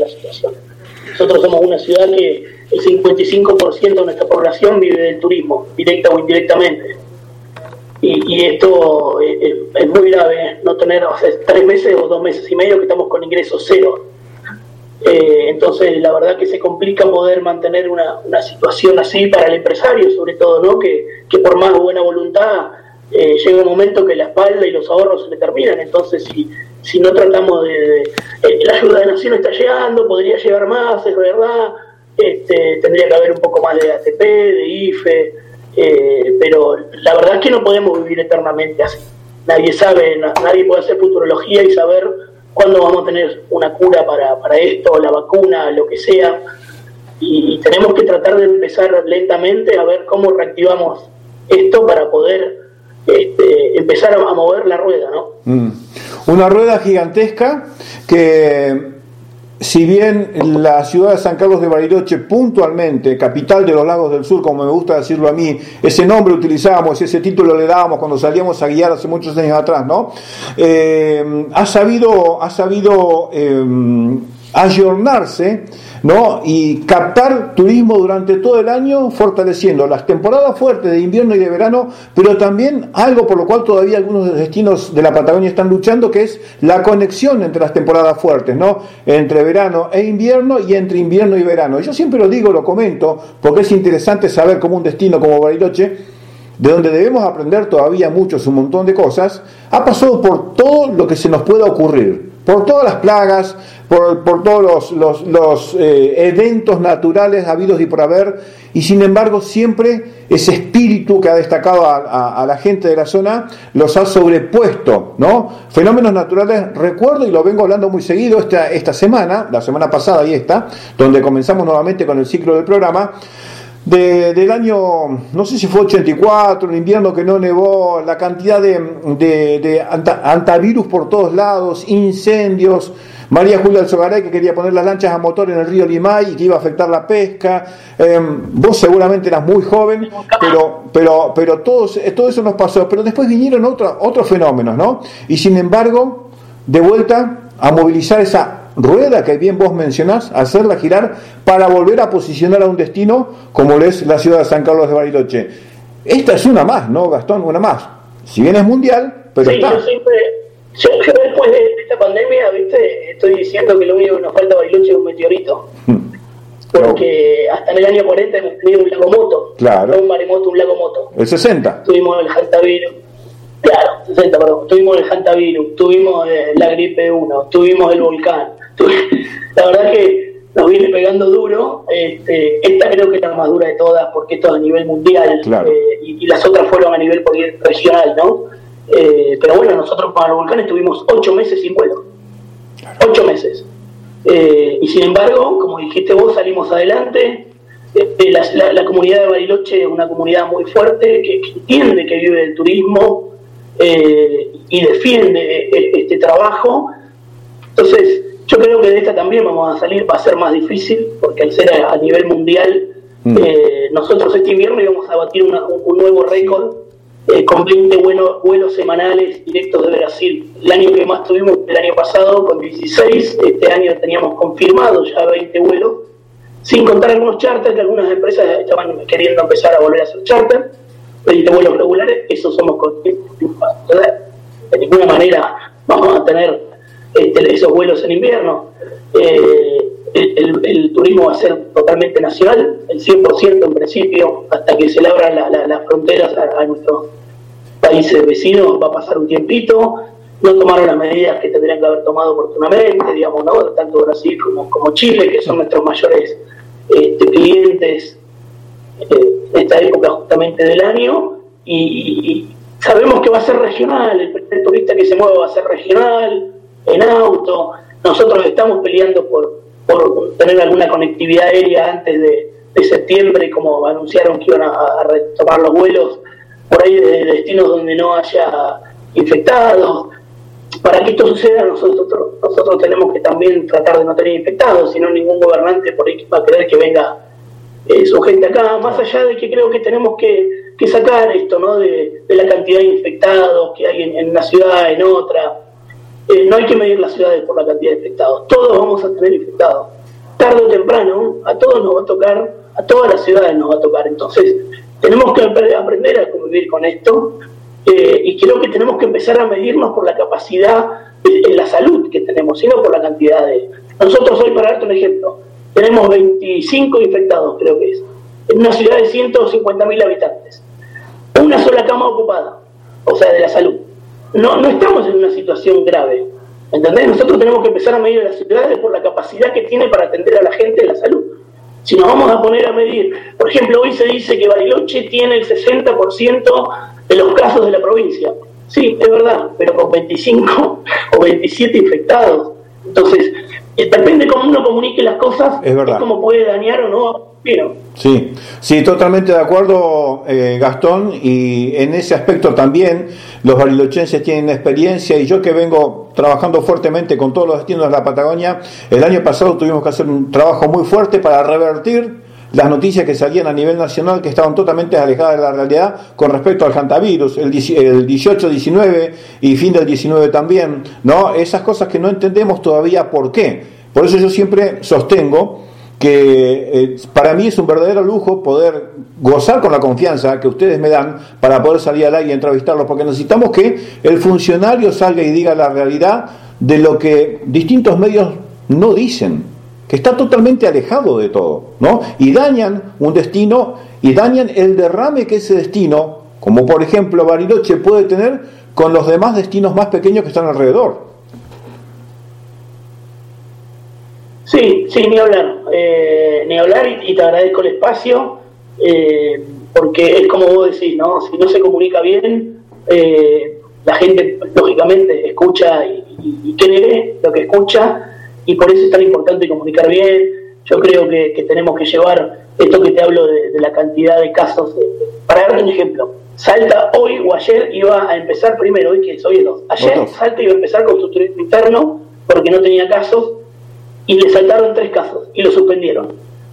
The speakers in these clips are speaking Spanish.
la situación. Nosotros somos una ciudad que el 55% de nuestra población vive del turismo, directa o indirectamente. Y esto es muy grave, no tener 3 meses o 2 meses y medio que estamos con ingresos cero. Entonces la verdad que se complica poder mantener una situación así para el empresario, sobre todo, ¿no? Que por más buena voluntad llega un momento que la espalda y los ahorros se le terminan. Entonces si no tratamos la ayuda de Nación está llegando, podría llegar más, es verdad, tendría que haber un poco más de ATP, de IFE, pero la verdad es que no podemos vivir eternamente así. Nadie sabe, nadie puede hacer futurología y saber cuándo vamos a tener una cura para esto, la vacuna, lo que sea, y tenemos que tratar de empezar lentamente a ver cómo reactivamos esto para poder empezar a mover la rueda, ¿no? Una rueda gigantesca que, si bien la ciudad de San Carlos de Bariloche, puntualmente, capital de los lagos del sur, como me gusta decirlo a mí, ese nombre utilizábamos, ese título le dábamos cuando salíamos a guiar hace muchos años atrás, ¿no? Ha sabido ayornarse, ¿no? Y captar turismo durante todo el año, fortaleciendo las temporadas fuertes de invierno y de verano, pero también algo por lo cual todavía algunos destinos de la Patagonia están luchando, que es la conexión entre las temporadas fuertes, ¿no? Entre verano e invierno y entre invierno y verano. Y yo siempre lo digo, lo comento, porque es interesante saber cómo un destino como Bariloche, de donde debemos aprender todavía muchos, un montón de cosas, ha pasado por todo lo que se nos pueda ocurrir, por todas las plagas, por todos los eventos naturales habidos y por haber, y sin embargo siempre ese espíritu que ha destacado a la gente de la zona los ha sobrepuesto, ¿no? Fenómenos naturales, recuerdo, y lo vengo hablando muy seguido esta semana, la semana pasada y esta, donde comenzamos nuevamente con el ciclo del programa, del año, no sé si fue 84, el invierno que no nevó, la cantidad de antivirus por todos lados, incendios, María Julia Alzogaray que quería poner las lanchas a motor en el río Limay y que iba a afectar la pesca, vos seguramente eras muy joven, pero todo eso nos pasó, pero después vinieron otros fenómenos, ¿no? Y sin embargo, de vuelta a movilizar esa rueda que bien vos mencionás, hacerla girar para volver a posicionar a un destino como lo es la ciudad de San Carlos de Bariloche. Esta es una más, ¿no, Gastón? Una más. Si bien es mundial, pero sí, está. Yo después de esta pandemia, ¿viste? Estoy diciendo que lo único que nos falta a Bariloche es un meteorito. Porque hasta en el año 40 hemos tenido un lago moto. Claro. No un maremoto, un lago moto. El 60. Tuvimos el hantavirus. Claro, 60, perdón. Tuvimos el hantavirus, tuvimos la gripe 1, tuvimos el volcán. La verdad que nos viene pegando duro. Esta creo que es la más dura de todas, porque esto es a nivel mundial. Claro. Y las otras fueron a nivel regional, ¿no? Pero bueno, nosotros para el volcán estuvimos 8 meses sin vuelo. 8 meses. Y sin embargo, como dijiste vos, salimos adelante. La comunidad de Bariloche es una comunidad muy fuerte que entiende que vive del turismo y defiende este trabajo. Entonces, yo creo que de esta también vamos a salir. Va a ser más difícil porque al ser a nivel mundial, nosotros este invierno íbamos a batir un nuevo récord con 20 vuelos semanales directos de Brasil. El año que más tuvimos el año pasado con 16, este año teníamos confirmado ya 20 vuelos, sin contar algunos charters que algunas empresas estaban queriendo empezar a volver a hacer charter. 20 vuelos regulares, eso somos conscientes. De ninguna manera vamos a tener esos vuelos en invierno. El turismo va a ser totalmente nacional, el 100% en principio, hasta que se le abran las fronteras a nuestros países vecinos. Va a pasar un tiempito. No tomaron las medidas que tendrían que haber tomado oportunamente, digamos, ¿no? Tanto Brasil como Chile, que son nuestros mayores clientes en esta época justamente del año, y sabemos que va a ser regional. El primer turista que se mueva va a ser regional, en auto. Nosotros estamos peleando por tener alguna conectividad aérea antes de septiembre, como anunciaron que iban a retomar los vuelos por ahí de destinos donde no haya infectados. Para que esto suceda, nosotros tenemos que también tratar de no tener infectados, si no ningún gobernante por ahí va a querer que venga su gente acá, más allá de que creo que tenemos que sacar esto, ¿no? De la cantidad de infectados que hay en una ciudad, en otra. no hay que medir las ciudades por la cantidad de infectados. Todos vamos a tener infectados. Tarde o temprano, a todos nos va a tocar, a todas las ciudades nos va a tocar. Entonces, tenemos que aprender a convivir con esto, y creo que tenemos que empezar a medirnos por la capacidad en la salud que tenemos, y no por la cantidad de... Nosotros hoy, para darte un ejemplo, tenemos 25 infectados, creo que es, en una ciudad de 150.000 habitantes. Una sola cama ocupada, o sea, de la salud. No estamos en una situación grave, ¿entendés? Nosotros tenemos que empezar a medir a las ciudades por la capacidad que tiene para atender a la gente en la salud. Si nos vamos a poner a medir, por ejemplo, hoy se dice que Bariloche tiene el 60% de los casos de la provincia. Sí, es verdad, pero con 25 o 27 infectados. Entonces, depende cómo uno comunique las cosas, es cómo puede dañar o no. Sí, totalmente de acuerdo, Gastón, y en ese aspecto también los barilochenses tienen experiencia, y yo que vengo trabajando fuertemente con todos los destinos de la Patagonia, el año pasado tuvimos que hacer un trabajo muy fuerte para revertir las noticias que salían a nivel nacional, que estaban totalmente alejadas de la realidad con respecto al hantavirus, el 18, 19 y fin del 19 también, ¿no? Esas cosas que no entendemos todavía por qué. Por eso yo siempre sostengo que para mí es un verdadero lujo poder gozar con la confianza que ustedes me dan para poder salir al aire y entrevistarlos, porque necesitamos que el funcionario salga y diga la realidad de lo que distintos medios no dicen, que está totalmente alejado de todo, ¿no? Y dañan un destino, y dañan el derrame que ese destino, como por ejemplo Bariloche, puede tener con los demás destinos más pequeños que están alrededor. Sí, ni hablar, y te agradezco el espacio, porque es como vos decís, ¿no? Si no se comunica bien, la gente lógicamente escucha y cree lo que escucha, y por eso es tan importante comunicar bien. Yo creo que tenemos que llevar esto que te hablo de la cantidad de casos. Para darte un ejemplo, Salta hoy o ayer iba a empezar primero, hoy que es 2, ayer Salta iba a empezar con su turismo interno porque no tenía casos, y le saltaron 3 casos y lo suspendieron.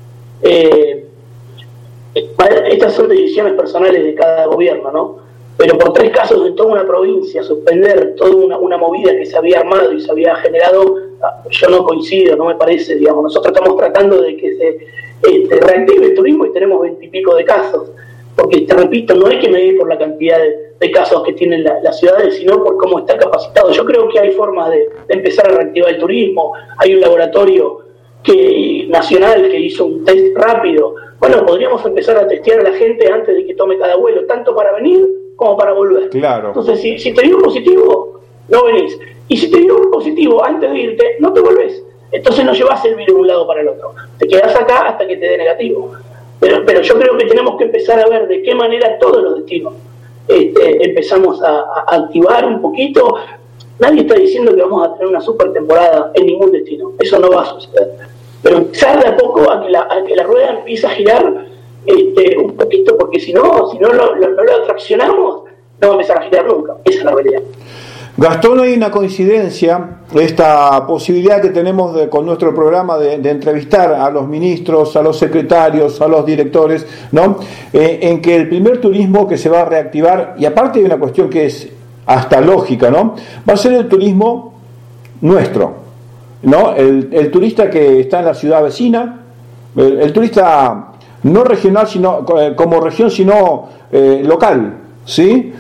Estas son decisiones personales de cada gobierno, ¿no? Pero por 3 casos en toda una provincia, suspender toda una movida que se había armado y se había generado, yo no coincido, no me parece, digamos. Nosotros estamos tratando de que se reactive el turismo y tenemos 20 y pico de casos. Porque, te repito, no hay que medir por la cantidad de casos que tienen las ciudades, sino por cómo está capacitado. Yo creo que hay formas de empezar a reactivar el turismo. Hay un laboratorio nacional que hizo un test rápido. Bueno, podríamos empezar a testear a la gente antes de que tome cada vuelo, tanto para venir como para volver. Claro. Entonces, si te dio positivo, no venís. Y si te dio positivo antes de irte, no te volvés. Entonces no llevas el virus de un lado para el otro. Te quedás acá hasta que te dé negativo. Pero yo creo que tenemos que empezar a ver de qué manera todos los destinos empezamos a activar un poquito. Nadie está diciendo que vamos a tener una super temporada en ningún destino. Eso no va a suceder. Pero empezar de a poco a que la rueda empiece a girar un poquito, porque si no lo traccionamos, no va a empezar a girar nunca. Esa es la realidad. Gastón, hay una coincidencia, esta posibilidad que tenemos con nuestro programa de entrevistar a los ministros, a los secretarios, a los directores, ¿no? En que el primer turismo que se va a reactivar, y aparte hay una cuestión que es hasta lógica, ¿no? Va a ser el turismo nuestro, ¿no? El turista que está en la ciudad vecina, el turista no regional, sino como región, sino local, ¿sí?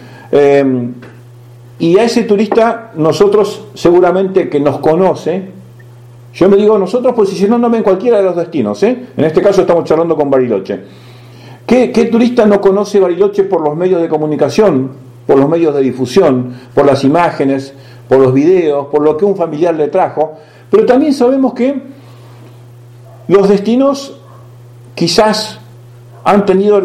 Y a ese turista, nosotros seguramente que nos conoce, yo me digo nosotros posicionándome en cualquiera de los destinos, en este caso estamos charlando con Bariloche. ¿Qué turista no conoce Bariloche por los medios de comunicación, por los medios de difusión, por las imágenes, por los videos, por lo que un familiar le trajo? Pero también sabemos que los destinos quizás han tenido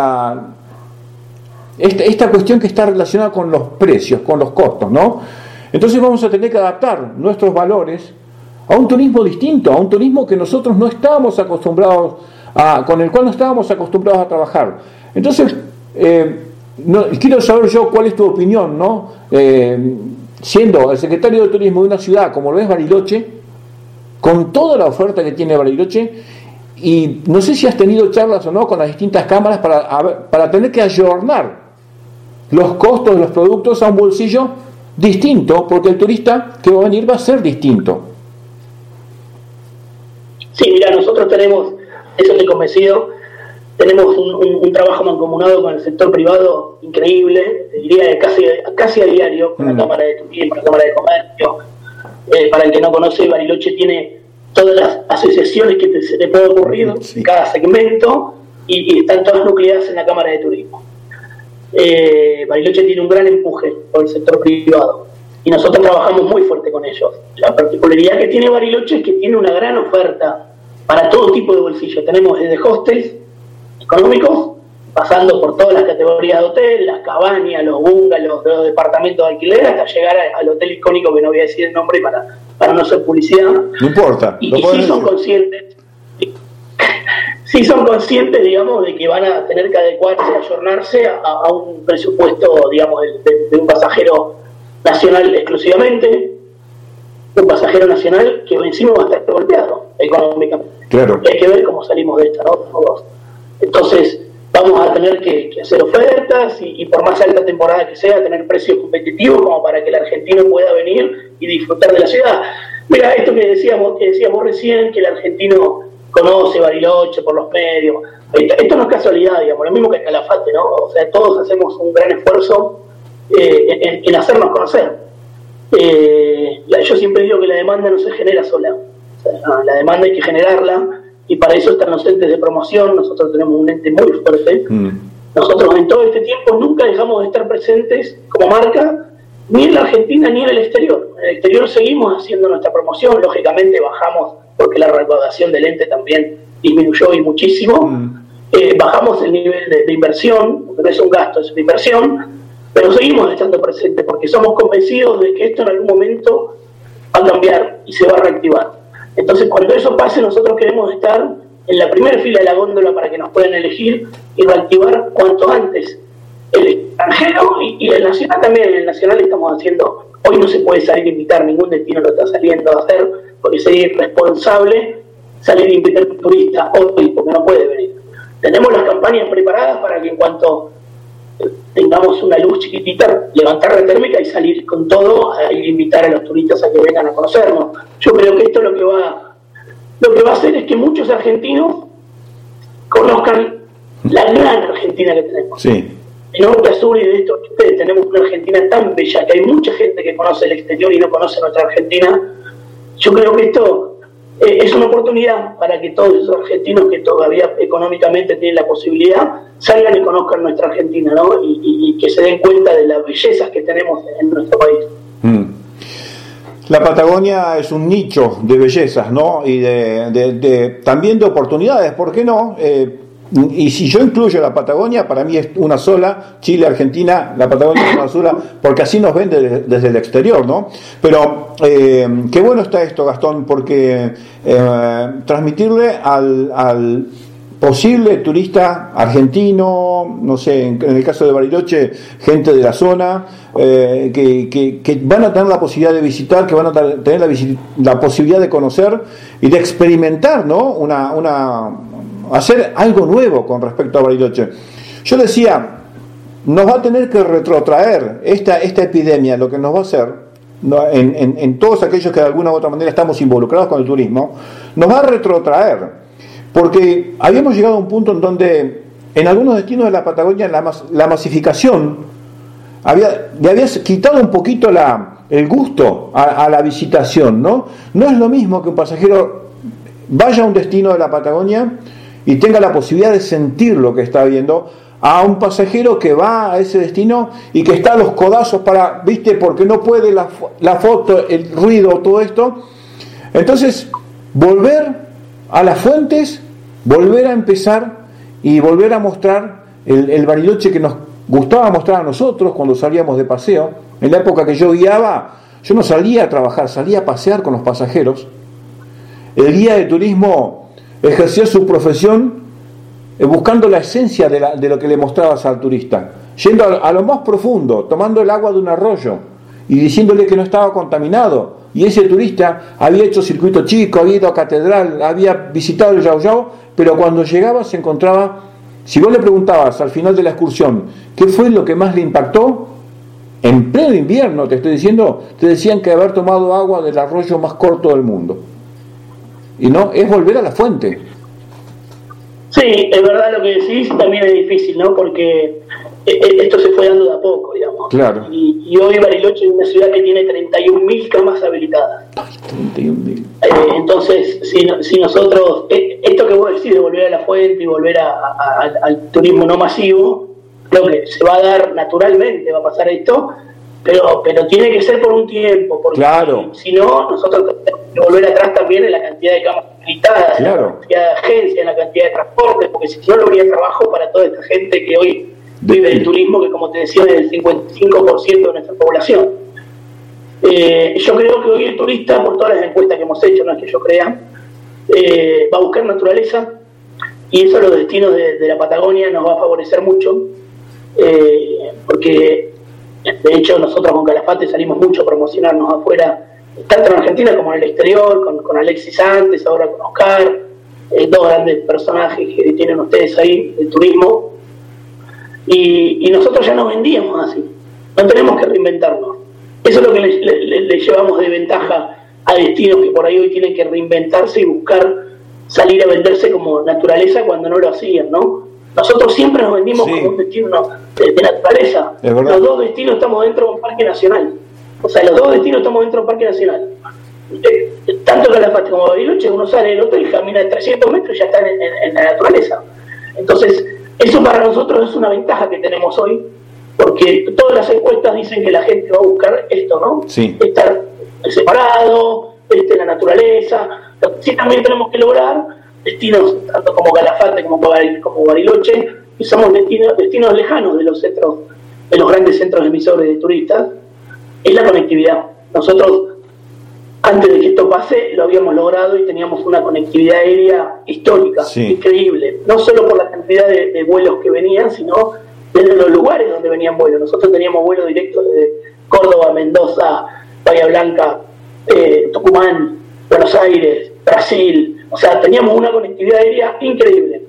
esta cuestión que está relacionada con los precios, con los costos, ¿no? Entonces vamos a tener que adaptar nuestros valores a un turismo distinto, a un turismo que nosotros no estábamos acostumbrados con el cual no estábamos acostumbrados a trabajar. Entonces, quiero saber yo cuál es tu opinión, ¿no? Siendo el secretario de Turismo de una ciudad como lo es Bariloche, con toda la oferta que tiene Bariloche, y no sé si has tenido charlas o no con las distintas cámaras para tener que ayornar los costos de los productos a un bolsillo distinto, porque el turista que va a venir va a ser distinto. Sí, mira, nosotros tenemos, eso estoy convencido, tenemos un trabajo mancomunado con el sector privado increíble, diría casi a diario, con la Cámara de Turismo, la Cámara de Comercio. Para el que no conoce, Bariloche tiene todas las asociaciones que se te puede ocurrir en cada segmento y están todas nucleadas en la Cámara de Turismo. Bariloche tiene un gran empuje por el sector privado y nosotros trabajamos muy fuerte con ellos. La particularidad que tiene Bariloche es que tiene una gran oferta para todo tipo de bolsillos. Tenemos desde hostels económicos, pasando por todas las categorías de hotel, las cabañas, los bungalows, los departamentos de alquiler, hasta llegar al hotel icónico, que no voy a decir el nombre para no hacer publicidad. No importa. Y sí son conscientes, digamos, de que van a tener que adecuarse, ayornarse a un presupuesto, digamos, de un pasajero nacional exclusivamente, un pasajero nacional que encima va a estar golpeado económicamente. Claro. Hay que ver cómo salimos de esta, ¿no? Entonces, vamos a tener que hacer ofertas y por más alta temporada que sea, tener precios competitivos como para que el argentino pueda venir y disfrutar de la ciudad. Mira, esto que decíamos recién, que el argentino conoce Bariloche por los medios, esto no es casualidad, digamos, lo mismo que el Calafate, ¿no? O sea, todos hacemos un gran esfuerzo en hacernos conocer. Yo siempre digo que la demanda no se genera sola, o sea, la demanda hay que generarla. Y para eso están los entes de promoción. Nosotros tenemos un ente muy fuerte. Nosotros en todo este tiempo nunca dejamos de estar presentes como marca, ni en la Argentina ni en el exterior. En el exterior seguimos haciendo nuestra promoción, lógicamente bajamos porque la recaudación del ente también disminuyó y muchísimo. Bajamos el nivel de inversión, porque no es un gasto, es una inversión, pero seguimos estando presentes porque somos convencidos de que esto en algún momento va a cambiar y se va a reactivar. Entonces, cuando eso pase, nosotros queremos estar en la primera fila de la góndola para que nos puedan elegir y reactivar cuanto antes el extranjero y el nacional también. El nacional estamos haciendo, hoy no se puede salir a invitar, ningún destino lo está saliendo a hacer, porque sería irresponsable salir a invitar turistas hoy, porque no puede venir. Tenemos las campañas preparadas para que en cuanto tengamos una luz chiquitita, levantar la térmica y salir con todo a invitar a los turistas a que vengan a conocernos. Yo creo que esto lo que va a hacer es que muchos argentinos conozcan la gran Argentina que tenemos. Sí. En Norte a Sur y de esto ustedes tenemos una Argentina tan bella que hay mucha gente que conoce el exterior y no conoce nuestra Argentina. Yo creo que esto es una oportunidad para que todos esos argentinos que todavía económicamente tienen la posibilidad salgan y conozcan nuestra Argentina, ¿no? Y que se den cuenta de las bellezas que tenemos en nuestro país. La Patagonia es un nicho de bellezas, ¿no? Y también de oportunidades, ¿por qué no? Y si yo incluyo la Patagonia, para mí es una sola, Chile, Argentina, la Patagonia es una sola, porque así nos ven desde el exterior, ¿no? Pero qué bueno está esto, Gastón, porque transmitirle al posible turista argentino, no sé, en el caso de Bariloche, gente de la zona, que van a tener la posibilidad de visitar, que van a tener la posibilidad de conocer y de experimentar, ¿no? Hacer algo nuevo con respecto a Bariloche. Yo decía, nos va a tener que retrotraer esta epidemia, lo que nos va a hacer, ¿no? en todos aquellos que de alguna u otra manera estamos involucrados con el turismo, nos va a retrotraer. Porque habíamos llegado a un punto en donde en algunos destinos de la Patagonia la masificación le había quitado un poquito el gusto a la visitación, ¿no? No es lo mismo que un pasajero vaya a un destino de la Patagonia y tenga la posibilidad de sentir lo que está viendo, a un pasajero que va a ese destino y que está a los codazos ¿viste? Porque no puede la foto, el ruido, todo esto. Entonces, volver a las fuentes, volver a empezar y volver a mostrar el Bariloche que nos gustaba mostrar a nosotros cuando salíamos de paseo. En la época que yo guiaba, yo no salía a trabajar, salía a pasear con los pasajeros. El guía de turismo ejercía su profesión buscando la esencia de lo que le mostrabas al turista, yendo a lo más profundo, tomando el agua de un arroyo y diciéndole que no estaba contaminado. Y ese turista había hecho circuito chico, había ido a catedral, había visitado el Yao Yao, pero cuando llegaba se encontraba, si vos le preguntabas al final de la excursión qué fue lo que más le impactó, en pleno invierno, te estoy diciendo, te decían que haber tomado agua del arroyo más corto del mundo. Y no, es volver a la fuente. Sí, es verdad lo que decís, también es difícil, ¿no? Porque esto se fue dando de a poco, digamos. Claro. Y hoy Bariloche es una ciudad que tiene 31.000 camas habilitadas. Ay, 31.000. Entonces, si nosotros, esto que vos decís de volver a la fuente y volver al turismo no masivo, creo que se va a dar naturalmente, va a pasar esto, pero tiene que ser por un tiempo, porque claro. Si no, nosotros tenemos que volver atrás también en la cantidad de camas habilitadas, claro. en la cantidad de agencias, en la cantidad de transporte, porque si no, no habría trabajo para toda esta gente que hoy vive del turismo, que como te decía es el 55% de nuestra población. Yo creo que hoy el turista, por todas las encuestas que hemos hecho, no es que yo crea, va a buscar naturaleza, y eso los destinos de la Patagonia nos va a favorecer mucho, porque de hecho nosotros con Calafate salimos mucho a promocionarnos afuera, tanto en Argentina como en el exterior, con Alexis antes, ahora con Oscar, dos grandes personajes que tienen ustedes ahí del turismo, y nosotros ya nos vendíamos así, no tenemos que reinventarnos. Eso es lo que le llevamos de ventaja a destinos que por ahí hoy tienen que reinventarse y buscar salir a venderse como naturaleza cuando no lo hacían, ¿no? Nosotros siempre nos vendimos como un destino de naturaleza. Los dos destinos estamos dentro de un parque nacional. O sea, los dos destinos estamos dentro de un parque nacional. Tanto Calafate como Bariloche, uno sale del hotel y camina 300 metros y ya está en la naturaleza. Entonces, eso para nosotros es una ventaja que tenemos hoy, porque todas las encuestas dicen que la gente va a buscar esto, ¿no? Sí. Estar separado, la naturaleza. Lo que sí también tenemos que lograr, destinos tanto como Calafate como Bariloche, que somos destinos lejanos de los centros, de los grandes centros emisores de turistas, es la conectividad. Nosotros, antes de que esto pase, lo habíamos logrado y teníamos una conectividad aérea histórica, increíble. No solo por la cantidad de vuelos que venían, sino desde los lugares donde venían vuelos. Nosotros teníamos vuelos directos desde Córdoba, Mendoza, Bahía Blanca, Tucumán, Buenos Aires, Brasil. O sea, teníamos una conectividad aérea increíble.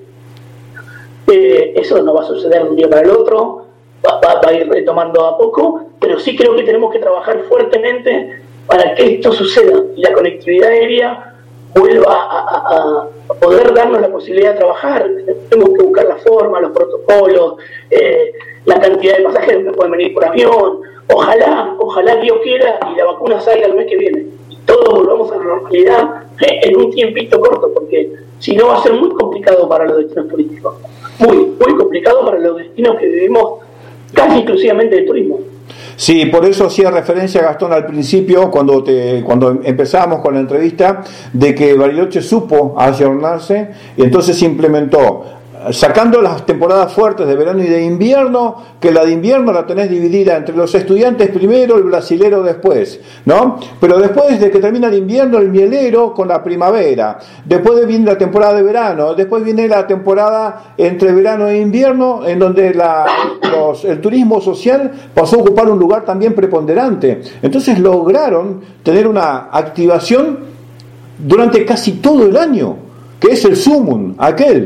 Eso no va a suceder de un día para el otro, va a ir retomando a poco, pero sí creo que tenemos que trabajar fuertemente para que esto suceda y la conectividad aérea vuelva a poder darnos la posibilidad de trabajar. Tenemos que buscar la forma, los protocolos, la cantidad de pasajeros que pueden venir por avión. Ojalá Dios quiera y la vacuna salga el mes que viene y todos volvamos a la normalidad en un tiempito corto, porque si no va a ser muy complicado para los destinos turísticos, muy complicado para los destinos que vivimos casi exclusivamente de turismo. Sí, por eso hacía referencia, Gastón, al principio, cuando empezábamos con la entrevista, de que Bariloche supo ayornarse y entonces implementó, sacando las temporadas fuertes de verano y de invierno, que la de invierno la tenés dividida entre los estudiantes primero, el brasilero después, ¿no? Pero después de que termina el invierno, el mielero con la primavera, después viene la temporada de verano, después viene la temporada entre verano e invierno, en donde el turismo social pasó a ocupar un lugar también preponderante. Entonces lograron tener una activación durante casi todo el año, que es el sumum, aquel.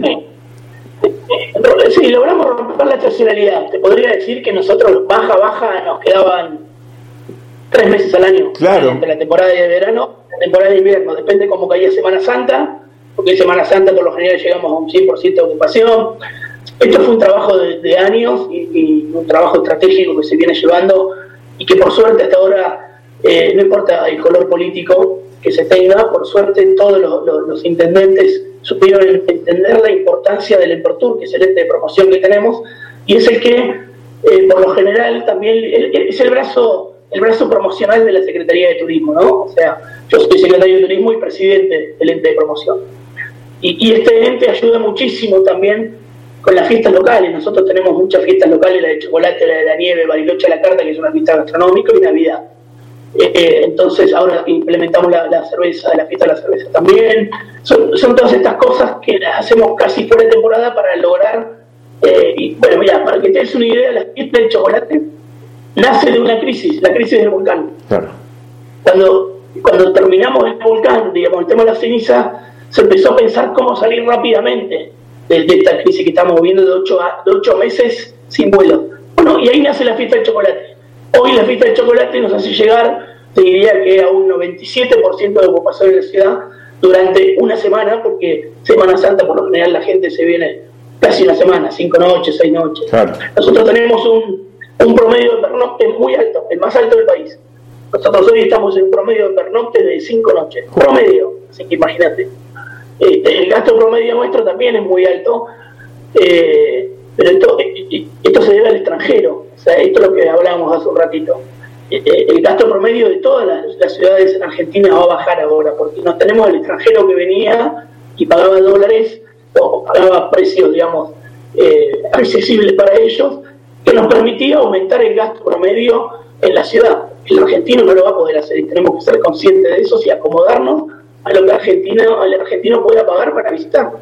Sí, logramos romper la estacionalidad. Te podría decir que nosotros baja nos quedaban 3 meses al año, claro, entre la temporada de verano y la temporada de invierno. Depende cómo caía Semana Santa, porque en Semana Santa por lo general llegamos a un 100% de ocupación. Esto fue un trabajo de años y un trabajo estratégico que se viene llevando y que por suerte hasta ahora, no importa el color político que se tenga, por suerte todos los intendentes supieron entender la importancia del Emprotur, que es el ente de promoción que tenemos, y es el que, por lo general, también es el brazo promocional de la Secretaría de Turismo, ¿no? O sea, yo soy secretario de Turismo y presidente del ente de promoción. Y este ente ayuda muchísimo también con las fiestas locales. Nosotros tenemos muchas fiestas locales, la de chocolate, la de la nieve, Bariloche a la carta, que es una fiesta gastronómica, y Navidad. Entonces ahora implementamos la cerveza, la fiesta de la cerveza también. Son todas estas cosas que las hacemos casi fuera de temporada para lograr, y bueno, mira, para que te des una idea, la fiesta del chocolate nace de una crisis, la crisis del volcán. Claro. Cuando terminamos el volcán, digamos, el tema de la ceniza, se empezó a pensar cómo salir rápidamente de esta crisis que estamos viviendo de 8 meses sin vuelo. Bueno, y ahí nace la fiesta del chocolate. Hoy la fiesta de chocolate nos hace llegar, te diría que a un 97% de ocupación en la ciudad durante una semana, porque Semana Santa por lo general la gente se viene casi una semana, 5 noches, 6 noches. Claro. Nosotros tenemos un promedio de pernocte muy alto, el más alto del país. Nosotros hoy estamos en un promedio de pernocte de 5 noches, promedio, así que imagínate. El gasto promedio nuestro también es muy alto, pero esto se debe al extranjero. O sea, esto es lo que hablábamos hace un ratito. El gasto promedio de todas las ciudades en Argentina va a bajar ahora, porque nos tenemos el extranjero que venía y pagaba dólares o pagaba precios, digamos, accesibles para ellos, que nos permitía aumentar el gasto promedio en la ciudad. El argentino no lo va a poder hacer y tenemos que ser conscientes de eso y acomodarnos a lo que el argentino pueda pagar para visitarlo.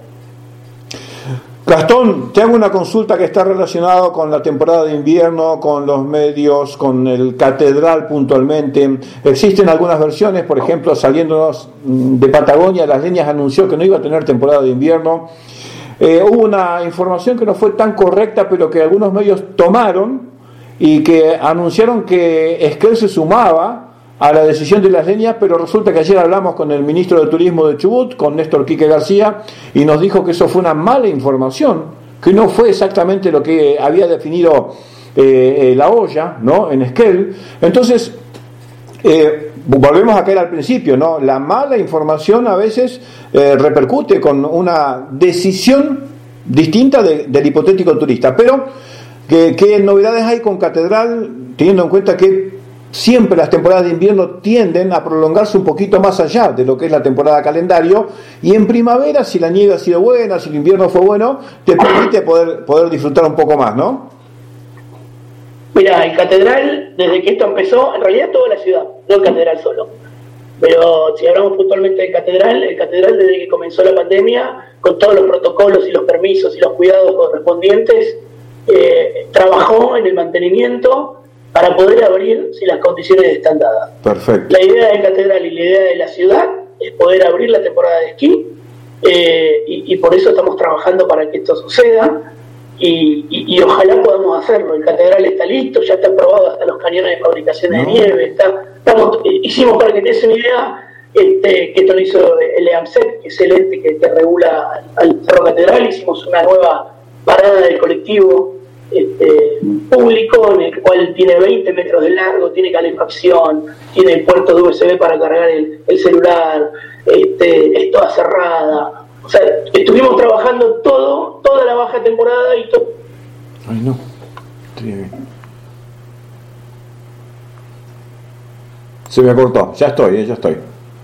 Gastón, te hago una consulta que está relacionada con la temporada de invierno, con los medios, con el Catedral puntualmente. Existen algunas versiones, por ejemplo, saliéndonos de Patagonia, Las Leñas anunció que no iba a tener temporada de invierno. Hubo una información que no fue tan correcta, pero que algunos medios tomaron y que anunciaron que Esquel se sumaba a la decisión de Las Leñas, pero resulta que ayer hablamos con el ministro de Turismo de Chubut, con Néstor Quique García, y nos dijo que eso fue una mala información, que no fue exactamente lo que había definido la olla, ¿no?, en Esquel. Entonces, volvemos a caer al principio, ¿no? La mala información a veces repercute con una decisión distinta del hipotético turista. Pero, ¿qué novedades hay con Catedral, teniendo en cuenta que siempre las temporadas de invierno tienden a prolongarse un poquito más allá de lo que es la temporada calendario, y en primavera, si la nieve ha sido buena, si el invierno fue bueno, te permite poder disfrutar un poco más, ¿no? Mira, el Catedral, desde que esto empezó, en realidad toda la ciudad, no el Catedral solo. Pero si hablamos puntualmente del Catedral, el Catedral desde que comenzó la pandemia, con todos los protocolos y los permisos y los cuidados correspondientes, trabajó en el mantenimiento para poder abrir si las condiciones están dadas. Perfecto. La idea de Catedral y la idea de la ciudad es poder abrir la temporada de esquí, y por eso estamos trabajando para que esto suceda, y ojalá podamos hacerlo. El Catedral está listo, ya está aprobado hasta los cañones de fabricación de nieve. Hicimos, para que te des una idea, que esto lo hizo el EAMSET, que es el ente que regula al Cerro Catedral. Hicimos una nueva parada del colectivo público, en el cual tiene 20 metros de largo, tiene calefacción, tiene puerto de USB para cargar el celular, es toda cerrada. O sea, estuvimos trabajando toda la baja temporada y todo. Ay, no. Sí. Se me cortó, ya estoy.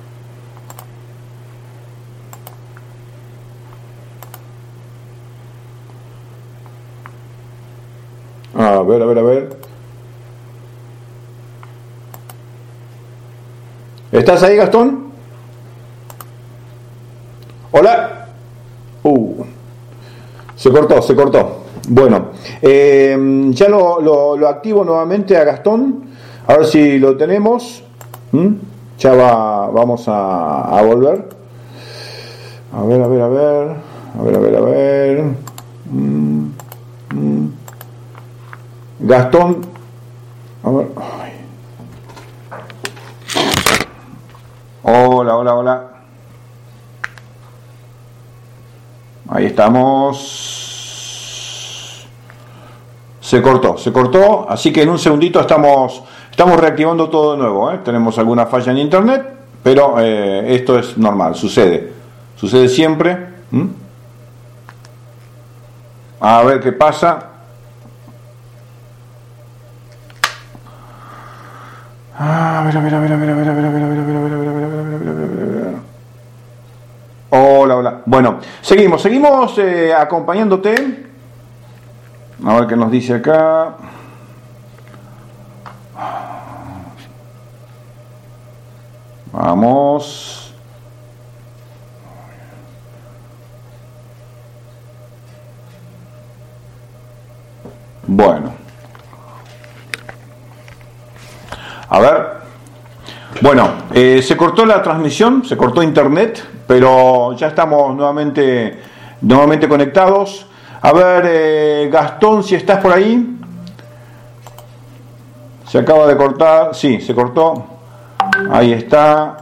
A ver. ¿Estás ahí, Gastón? Hola. Se cortó. Bueno, ya lo activo nuevamente a Gastón. A ver si lo tenemos. Ya vamos a volver. A ver. Gastón, a ver. Hola. Ahí estamos. Se cortó, así que en un segundito estamos reactivando todo de nuevo, ¿eh? Tenemos alguna falla en internet, pero esto es normal, sucede siempre. A ver qué pasa. A ver. Hola. Bueno, seguimos acompañándote. A ver qué nos dice acá. Vamos. Bueno. A ver. Bueno, se cortó la transmisión, se cortó internet, pero ya estamos nuevamente conectados. A ver, Gastón, si estás por ahí. Se acaba de cortar, sí, se cortó. Ahí está.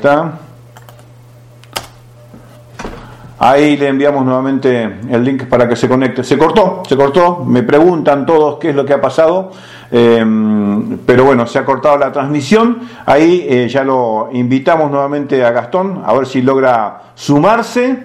Ahí le enviamos nuevamente el link para que se conecte. Se cortó. Me preguntan todos qué es lo que ha pasado. Pero bueno, se ha cortado la transmisión. Ahí ya lo invitamos nuevamente a Gastón, a ver si logra sumarse.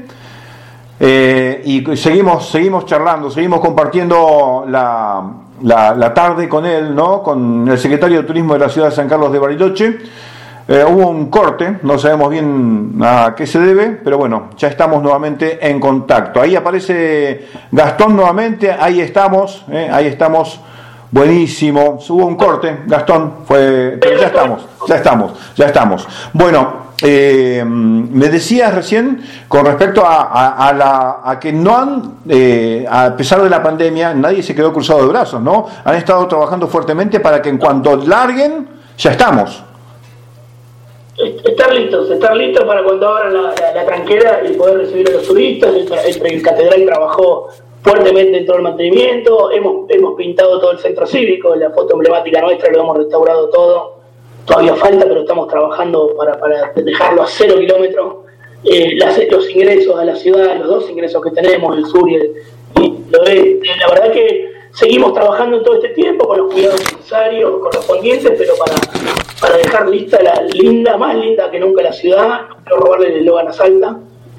Y seguimos charlando, seguimos compartiendo la tarde con él, ¿no? Con el secretario de Turismo de la ciudad de San Carlos de Bariloche. Hubo un corte, no sabemos bien a qué se debe, pero bueno, ya estamos nuevamente en contacto. Ahí aparece Gastón nuevamente, ahí estamos. Buenísimo, hubo un corte, Gastón, pero ya estamos. Bueno, me decías recién con respecto a que no han, a pesar de la pandemia, nadie se quedó cruzado de brazos, ¿no? Han estado trabajando fuertemente para que en cuanto larguen, ya estamos. Estar listos para cuando abran la tranquera y poder recibir a los turistas. El Catedral trabajó fuertemente en todo el mantenimiento, hemos pintado todo el centro cívico, la foto emblemática nuestra, lo hemos restaurado todo, todavía falta, pero estamos trabajando para dejarlo a 0 kilómetros. Los ingresos a la ciudad, los 2 ingresos que tenemos, el sur y el oeste, la verdad que seguimos trabajando en todo este tiempo con los cuidados necesarios, correspondientes, pero para dejar lista más linda que nunca la ciudad, no quiero robarle el eslogan a Salta,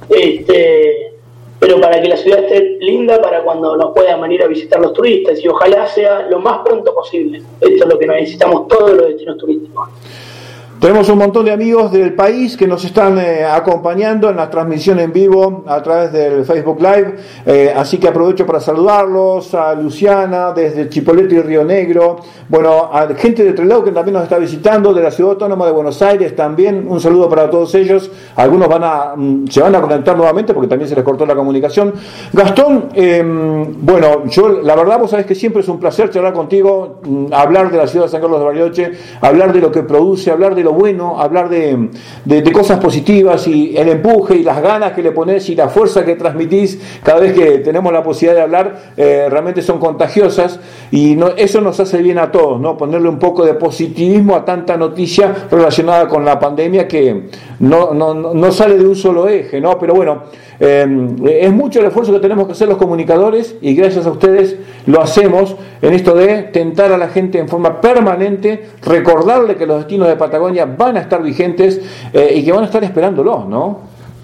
pero para que la ciudad esté linda para cuando nos puedan venir a visitar los turistas, y ojalá sea lo más pronto posible. Esto es lo que necesitamos todos los destinos turísticos. Tenemos un montón de amigos del país que nos están acompañando en la transmisión en vivo a través del Facebook Live, así que aprovecho para saludarlos, a Luciana desde Chipolete y Río Negro, bueno, a gente de Trelew que también nos está visitando, de la Ciudad Autónoma de Buenos Aires también, un saludo para todos ellos. Algunos se van a conectar nuevamente porque también se les cortó la comunicación. Gastón, bueno, yo la verdad vos sabés que siempre es un placer charlar contigo, hablar de la ciudad de San Carlos de Bariloche, hablar de lo que produce, hablar de lo bueno, hablar de cosas positivas, y el empuje y las ganas que le pones y la fuerza que transmitís cada vez que tenemos la posibilidad de hablar, realmente son contagiosas, y eso nos hace bien a todos, ¿no? Ponerle un poco de positivismo a tanta noticia relacionada con la pandemia que no sale de un solo eje, ¿no? Pero bueno, es mucho el esfuerzo que tenemos que hacer los comunicadores, y gracias a ustedes lo hacemos en esto de tentar a la gente en forma permanente, recordarle que los destinos de Patagonia van a estar vigentes y que van a estar esperándolos, ¿no?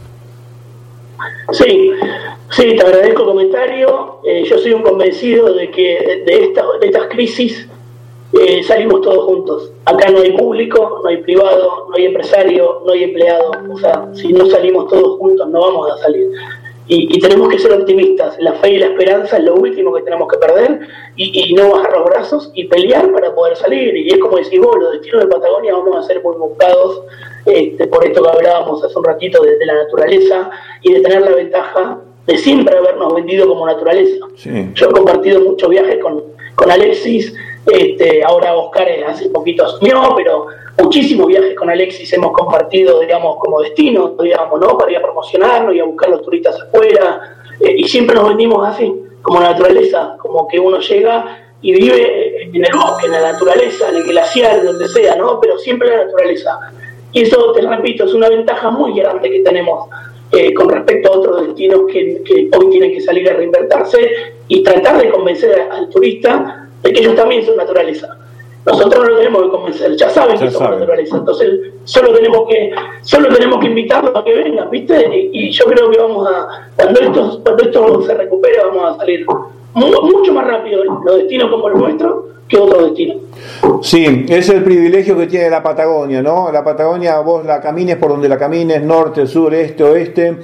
Sí, te agradezco el comentario. Yo soy un convencido de que de estas crisis salimos todos juntos. Acá no hay público, no hay privado, no hay empresario, no hay empleado. O sea, si no salimos todos juntos no vamos a salir. Y tenemos que ser optimistas. La fe y la esperanza es lo último que tenemos que perder, y no bajar los brazos y pelear para poder salir. Y es como decís vos, los destinos de Patagonia vamos a ser muy buscados por esto que hablábamos hace un ratito de la naturaleza, y de tener la ventaja de siempre habernos vendido como naturaleza. Sí. Yo he compartido muchos viajes con Alexis, ahora Oscar hace poquito asumió, pero muchísimos viajes con Alexis hemos compartido, digamos, como destino, digamos, ¿no? Para ir a promocionarnos y a buscar los turistas afuera, y siempre nos vendimos así, como naturaleza, como que uno llega y vive en el bosque, en la naturaleza, en el glaciar, donde sea, ¿no? Pero siempre la naturaleza. Y eso, te repito, es una ventaja muy grande que tenemos con respecto a otros destinos que hoy tienen que salir a reinventarse y tratar de convencer al turista de que ellos también son naturaleza. Nosotros no lo tenemos que convencer, ya saben que somos naturaleza, entonces solo tenemos que invitarlos a que vengan, ¿viste? Y yo creo que cuando esto se recupere, vamos a salir mucho más rápido los destinos como el nuestro que otros destinos. Sí, es el privilegio que tiene la Patagonia, ¿no? La Patagonia, vos la camines por donde la camines, norte, sur, este, oeste,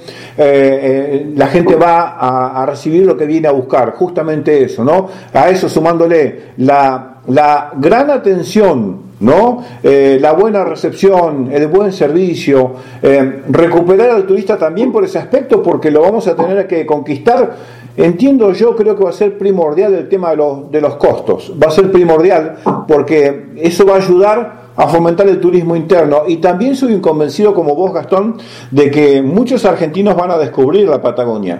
la gente va a recibir lo que viene a buscar, justamente eso, ¿no? A eso sumándole la gran atención, ¿no? La buena recepción, el buen servicio, recuperar al turista también por ese aspecto, porque lo vamos a tener que conquistar. Entiendo yo, creo que va a ser primordial el tema de los costos, va a ser primordial porque eso va a ayudar a fomentar el turismo interno, y también soy un convencido como vos, Gastón, de que muchos argentinos van a descubrir la Patagonia,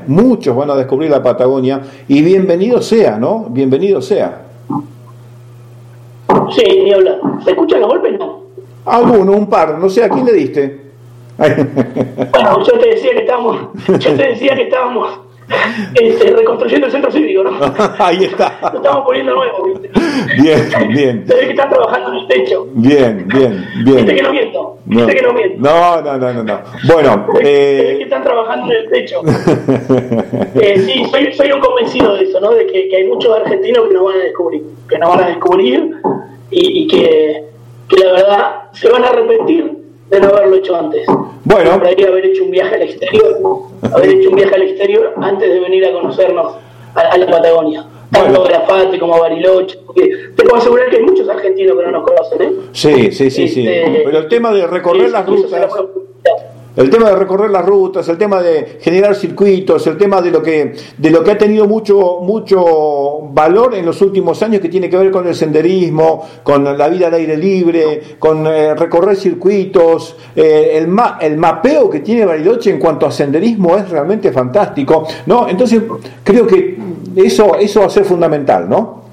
y bienvenido sea, ¿no? Bienvenido sea. Sí, ni hablar. ¿Se escuchan los golpes? No. Alguno, un par, no sé a quién le diste. Bueno, yo te decía que estábamos reconstruyendo el centro cívico, ¿no? Ahí está. Lo estamos poniendo nuevo, ¿viste? Bien. Se ve que están trabajando en el techo. Bien. ¿Viste que no miento? No. Bueno, se ve que están trabajando en el techo. Sí, soy un convencido de eso, ¿no? De que hay muchos argentinos que nos van a descubrir, y que la verdad se van a arrepentir de no haberlo hecho antes. Bueno. Por ahí haber hecho un viaje al exterior antes de venir a conocernos a la Patagonia. Tanto a Calafate como a Bariloche. Porque te puedo asegurar que hay muchos argentinos que no nos conocen, ¿eh? Sí. Pero el tema de recorrer las rutas. El tema de recorrer las rutas, el tema de generar circuitos, el tema de lo que ha tenido mucho valor en los últimos años, que tiene que ver con el senderismo, con la vida al aire libre, con recorrer circuitos, el mapeo que tiene Bariloche en cuanto a senderismo es realmente fantástico, ¿no? Entonces creo que eso va a ser fundamental, ¿no?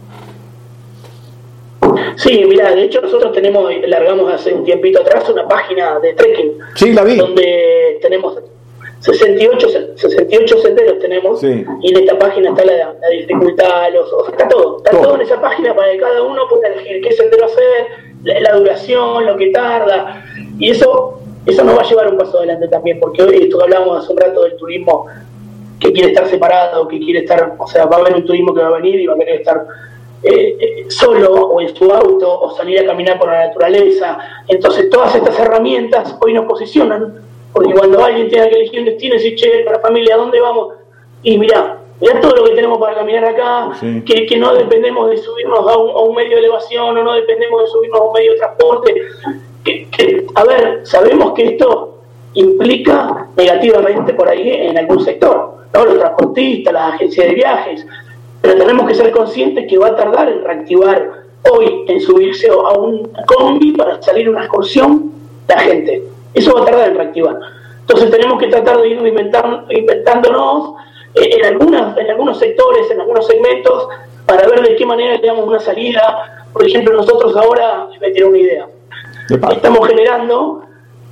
Sí, mira, de hecho nosotros largamos hace un tiempito atrás una página de trekking. Sí, la vi. Donde tenemos 68 senderos tenemos, sí. Y en esta página está la dificultad, está todo en esa página para que cada uno pueda elegir qué sendero hacer, la duración, lo que tarda, y eso nos va a llevar un paso adelante también, porque hoy esto que hablábamos hace un rato del turismo que quiere estar separado, que quiere estar, o sea, va a haber un turismo que va a venir y va a querer estar solo o en su auto o salir a caminar por la naturaleza. Entonces todas estas herramientas hoy nos posicionan, porque cuando alguien tenga que elegir un destino y decir, che, para la familia, ¿a dónde vamos? Y mirá todo lo que tenemos para caminar acá, sí. que no dependemos de subirnos a un medio de elevación, o no dependemos de subirnos a un medio de transporte, a ver, sabemos que esto implica negativamente por ahí en algún sector, ¿no? Los transportistas, las agencias de viajes, pero tenemos que ser conscientes que va a tardar en reactivar hoy, en subirse a un combi para salir a una excursión, la gente. Eso va a tardar en reactivar. Entonces tenemos que tratar de ir inventándonos en algunos sectores, en algunos segmentos, para ver de qué manera le damos una salida. Por ejemplo, nosotros ahora, les voy a tirar una idea, estamos generando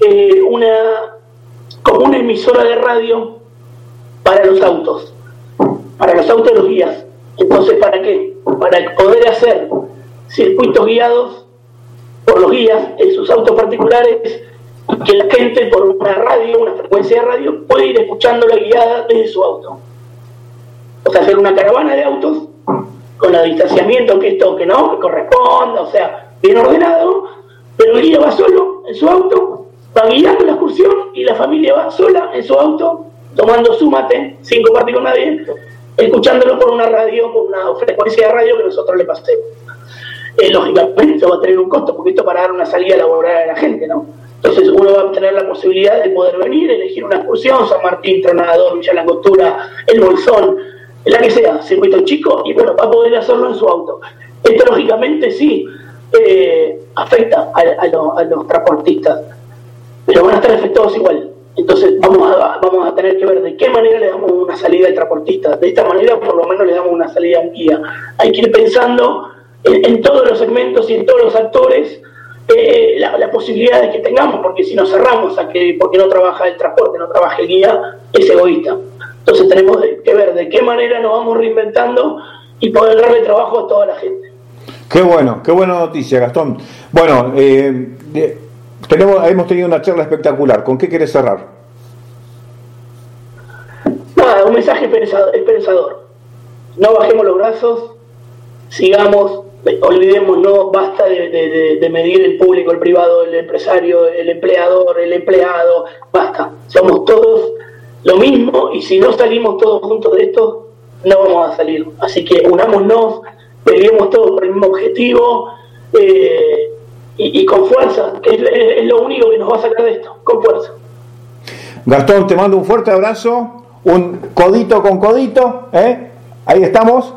como una emisora de radio para los autos de los guías. Entonces, ¿para qué? Para poder hacer circuitos guiados por los guías en sus autos particulares, que la gente por una frecuencia de radio, puede ir escuchando la guiada desde su auto. O sea, hacer una caravana de autos con el distanciamiento que corresponda, o sea, bien ordenado, pero el guía va solo en su auto, va guiando la excursión y la familia va sola en su auto, tomando su mate, sin compartir con nadie, escuchándolo por una radio, por una frecuencia de radio que nosotros le pasemos. Lógicamente va a tener un costo, porque esto para dar una salida laboral a la gente, ¿no? Entonces uno va a tener la posibilidad de poder venir, elegir una excursión, San Martín, Tronador, Villa Langostura, El Bolsón, la que sea, circuito chico, y bueno, va a poder hacerlo en su auto. Esto lógicamente sí afecta a los transportistas, pero van a estar afectados igual. Entonces vamos a tener que ver de qué manera le damos una salida al transportista. De esta manera por lo menos le damos una salida a un guía. Hay que ir pensando en todos los segmentos y en todos los actores la posibilidad de que tengamos, porque si nos cerramos porque no trabaja el transporte, no trabaja el guía, es egoísta. Entonces tenemos que ver de qué manera nos vamos reinventando y poder darle trabajo a toda la gente. Qué buena noticia, Gastón. Bueno, hemos tenido una charla espectacular. ¿Con qué querés cerrar? Nada, un mensaje esperanzador. No bajemos los brazos, sigamos, olvidémonos, basta de medir el público, el privado, el empresario, el empleador, el empleado, basta. Somos todos lo mismo, y si no salimos todos juntos de esto, no vamos a salir. Así que unámonos, peleemos todos por el mismo objetivo, y con fuerza, que es lo único que nos va a sacar de esto, con fuerza. Gastón, te mando un fuerte abrazo, un codito con codito, ahí estamos.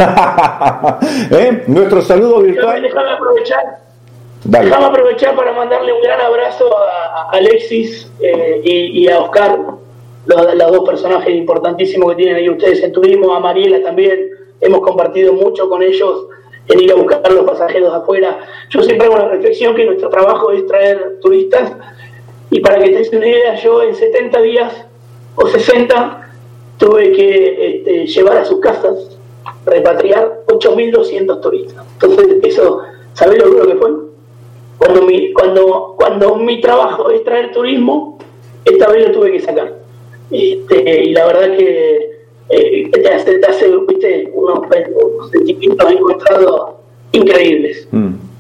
Nuestro saludo virtual. Déjame aprovechar para mandarle un gran abrazo a Alexis y a Oscar, los dos personajes importantísimos que tienen ahí ustedes en turismo, a Mariela también. Hemos compartido mucho con ellos en ir a buscar a los pasajeros afuera. Yo siempre hago la reflexión que nuestro trabajo es traer turistas, y para que te des una idea, yo en 70 días o 60 tuve que llevar a sus casas, repatriar 8.200 turistas. Entonces, eso, ¿sabés lo duro que fue? Cuando mi trabajo es traer turismo, esta vez lo tuve que sacar. Y la verdad que te hace ¿viste? unos sentimientos encontrados increíbles.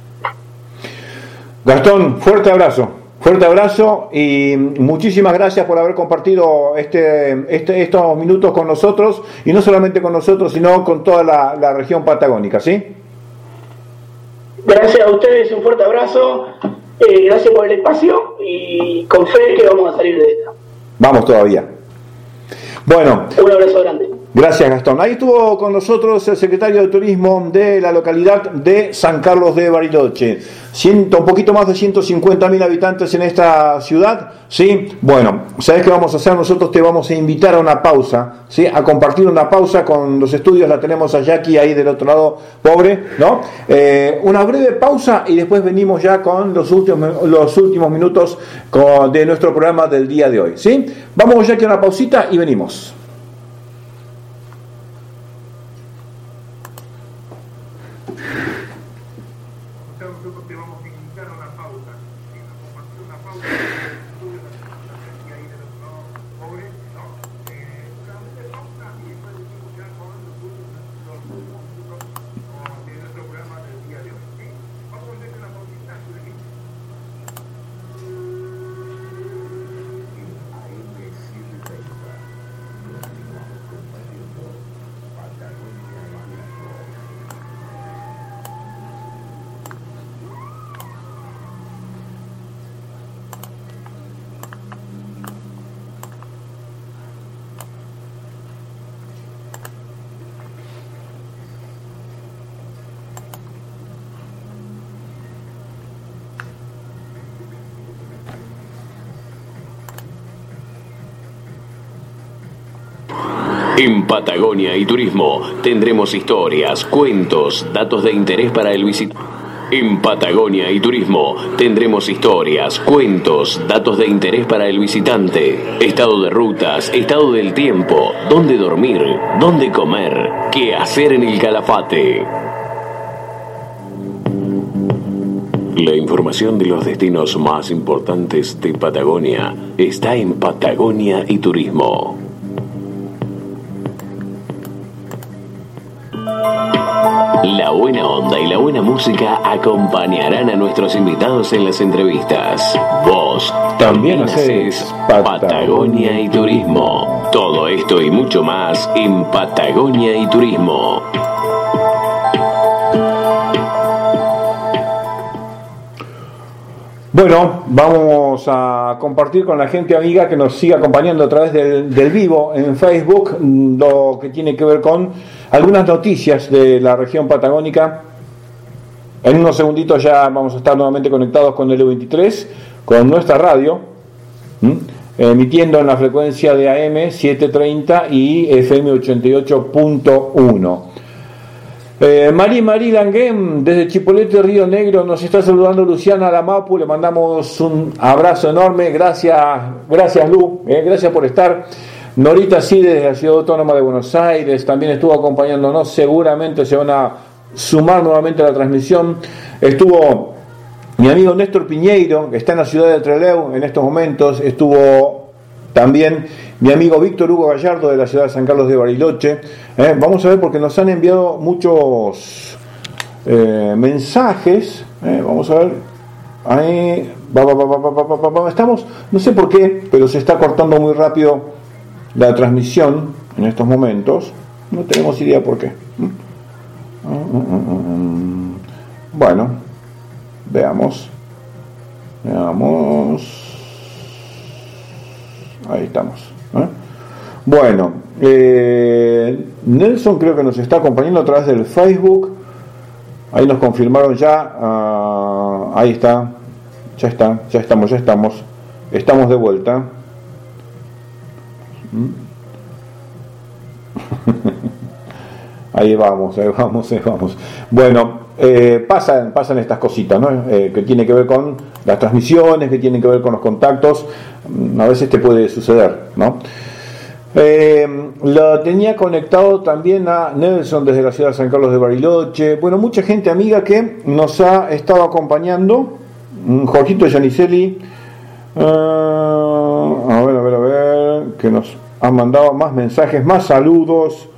Gastón, fuerte abrazo y muchísimas gracias por haber compartido estos minutos con nosotros, y no solamente con nosotros, sino con toda la región patagónica, ¿sí? Gracias a ustedes, un fuerte abrazo, gracias por el espacio y con fe que vamos a salir de esta. Vamos todavía. Bueno, un abrazo grande. Gracias, Gastón. Ahí estuvo con nosotros el secretario de Turismo de la localidad de San Carlos de Bariloche. Un poquito más de 150.000 habitantes en esta ciudad, ¿sí? Bueno, ¿sabés qué vamos a hacer? Nosotros te vamos a invitar a una pausa, ¿sí? A compartir una pausa con los estudios. La tenemos a Jackie ahí del otro lado, pobre, ¿no? Una breve pausa y después venimos ya con los últimos minutos de nuestro programa del día de hoy, ¿sí? Vamos, Jackie, a una pausita y venimos. En Patagonia y Turismo tendremos historias, cuentos, datos de interés para el visitante. En Patagonia y Turismo tendremos historias, cuentos, datos de interés para el visitante, estado de rutas, estado del tiempo, dónde dormir, dónde comer, qué hacer en el Calafate. La información de los destinos más importantes de Patagonia está en Patagonia y Turismo. La buena onda y la buena música acompañarán a nuestros invitados en las entrevistas. Vos también haces Patagonia y Turismo. Todo esto y mucho más en Patagonia y Turismo. Bueno, vamos a compartir con la gente amiga que nos sigue acompañando a través del vivo en Facebook lo que tiene que ver con algunas noticias de la región patagónica. En unos segunditos ya vamos a estar nuevamente conectados con el E23, con nuestra radio, emitiendo en la frecuencia de AM 730 y FM 88.1. Marí Languén, desde Chipolete, Río Negro, nos está saludando Luciana Lamapu, le mandamos un abrazo enorme, gracias Lu, gracias por estar. Norita Cide, desde la Ciudad Autónoma de Buenos Aires, también estuvo acompañándonos, seguramente se van a sumar nuevamente a la transmisión. Estuvo mi amigo Néstor Piñeiro, que está en la ciudad de Trelew en estos momentos, estuvo también mi amigo Víctor Hugo Gallardo de la ciudad de San Carlos de Bariloche. Vamos a ver porque nos han enviado muchos mensajes. Vamos a ver. Ahí estamos, no sé por qué, pero se está cortando muy rápido la transmisión en estos momentos. No tenemos idea por qué. Bueno, veamos. Ahí estamos. Bueno, Nelson creo que nos está acompañando a través del Facebook. Ahí nos confirmaron ya. Ahí está. Ya estamos. Estamos de vuelta. Ahí vamos. Bueno, pasan estas cositas, ¿no? Que tiene que ver con las transmisiones, que tienen que ver con los contactos. A veces te puede suceder, ¿no? Lo tenía conectado también a Nelson desde la ciudad de San Carlos de Bariloche. Bueno, mucha gente amiga que nos ha estado acompañando. Jorgito Giannicelli, a ver, que nos han mandado más mensajes, más saludos.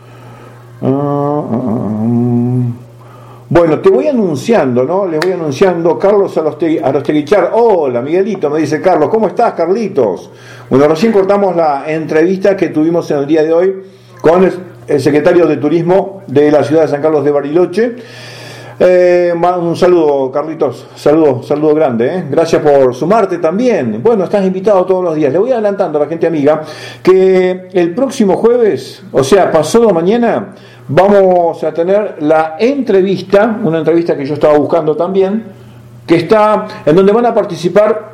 Bueno, te voy anunciando, ¿no? Les voy anunciando. Carlos Arosteguichar. Hola, Miguelito, me dice Carlos. ¿Cómo estás, Carlitos? Bueno, recién cortamos la entrevista que tuvimos en el día de hoy con el secretario de Turismo de la ciudad de San Carlos de Bariloche. Un saludo, Carlitos, saludo grande, Gracias por sumarte también. Bueno, estás invitado todos los días. Le voy adelantando a la gente amiga que el próximo jueves, o sea, pasado mañana, vamos a tener la entrevista, una entrevista que yo estaba buscando también, que está en donde van a participar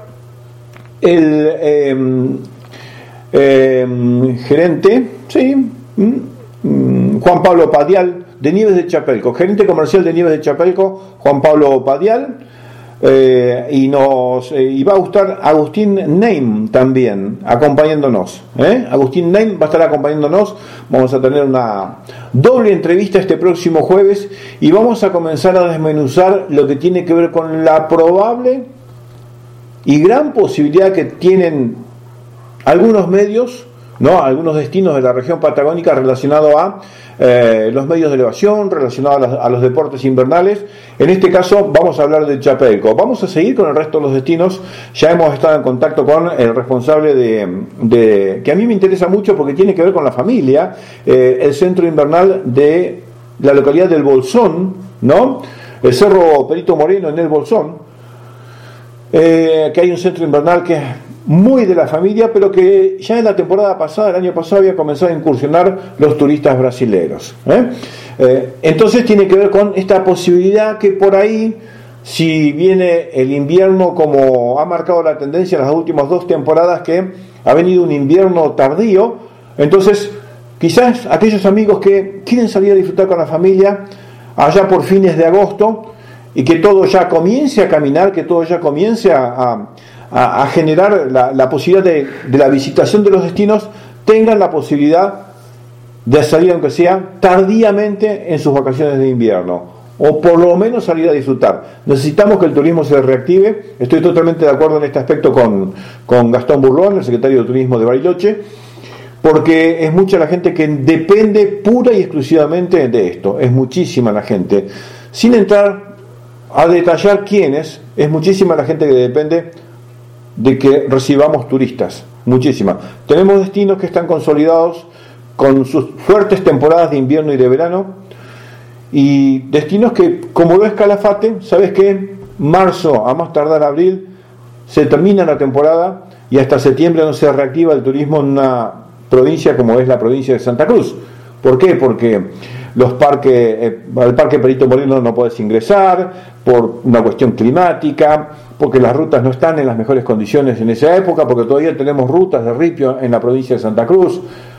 el gerente, sí, Juan Pablo Padial, de Nieves de Chapelco, gerente comercial de Nieves de Chapelco, Juan Pablo Padial, y va a estar Agustín Neim también acompañándonos. Agustín Neim va a estar acompañándonos. Vamos a tener una doble entrevista este próximo jueves y vamos a comenzar a desmenuzar lo que tiene que ver con la probable y gran posibilidad que tienen algunos medios, ¿no? Algunos destinos de la región patagónica relacionados a los medios de elevación, relacionados a los deportes invernales. En este caso vamos a hablar de Chapelco. Vamos a seguir con el resto de los destinos. Ya hemos estado en contacto con el responsable de que a mí me interesa mucho porque tiene que ver con la familia, el centro invernal de la localidad del Bolsón, ¿no? El Cerro Perito Moreno en el Bolsón, que hay un centro invernal que es muy de la familia, pero que ya en la temporada pasada, el año pasado, había comenzado a incursionar los turistas brasileros. Entonces tiene que ver con esta posibilidad que por ahí, si viene el invierno como ha marcado la tendencia en las últimas 2 temporadas, que ha venido un invierno tardío, entonces quizás aquellos amigos que quieren salir a disfrutar con la familia allá por fines de agosto y que todo ya comience a caminar, que todo ya comience a generar la posibilidad de la visitación de los destinos, tengan la posibilidad de salir, aunque sea tardíamente, en sus vacaciones de invierno, o por lo menos salir a disfrutar. Necesitamos que el turismo se reactive. Estoy totalmente de acuerdo en este aspecto con Gastón Burlón, el secretario de Turismo de Bariloche, porque es mucha la gente que depende pura y exclusivamente de esto. Es muchísima la gente, sin entrar a detallar quiénes, es muchísima la gente que depende de que recibamos turistas, muchísima. Tenemos destinos que están consolidados con sus fuertes temporadas de invierno y de verano, y destinos que, como lo es Calafate, sabes que marzo, a más tardar abril, se termina la temporada y hasta septiembre no se reactiva el turismo en una provincia como es la provincia de Santa Cruz. ¿Por qué? Porque al Parque Perito Moreno no puedes ingresar por una cuestión climática, porque las rutas no están en las mejores condiciones en esa época, porque todavía tenemos rutas de ripio en la provincia de Santa Cruz,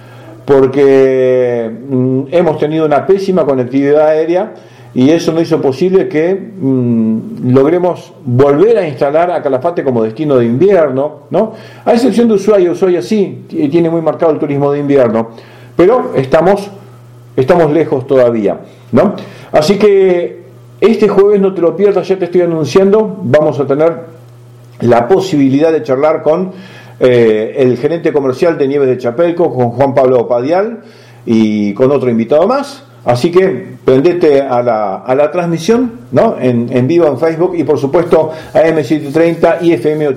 porque hemos tenido una pésima conectividad aérea y eso no hizo posible que logremos volver a instalar a Calafate como destino de invierno, ¿no? A excepción de Ushuaia. Ushuaia sí tiene muy marcado el turismo de invierno, pero estamos lejos todavía, ¿no? Así que este jueves no te lo pierdas, ya te estoy anunciando, vamos a tener la posibilidad de charlar con el gerente comercial de Nieves de Chapelco, con Juan Pablo Padial, y con otro invitado más. Así que prendete a la transmisión, ¿no? En vivo en Facebook y por supuesto AM730 y FM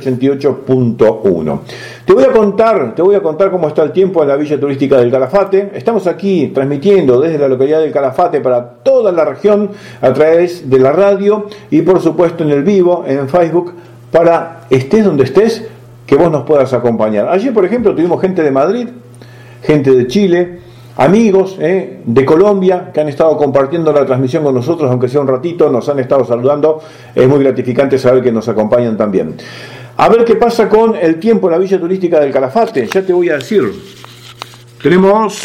88.1. Te voy a contar cómo está el tiempo en la Villa Turística del Calafate. Estamos aquí transmitiendo desde la localidad del Calafate para toda la región a través de la radio y por supuesto en el vivo en Facebook, para estés donde estés, que vos nos puedas acompañar. Ayer, por ejemplo, tuvimos gente de Madrid, gente de Chile, amigos de Colombia que han estado compartiendo la transmisión con nosotros, aunque sea un ratito, nos han estado saludando. Es muy gratificante saber que nos acompañan también. A ver qué pasa con el tiempo en la Villa Turística del Calafate. Ya te voy a decir. Tenemos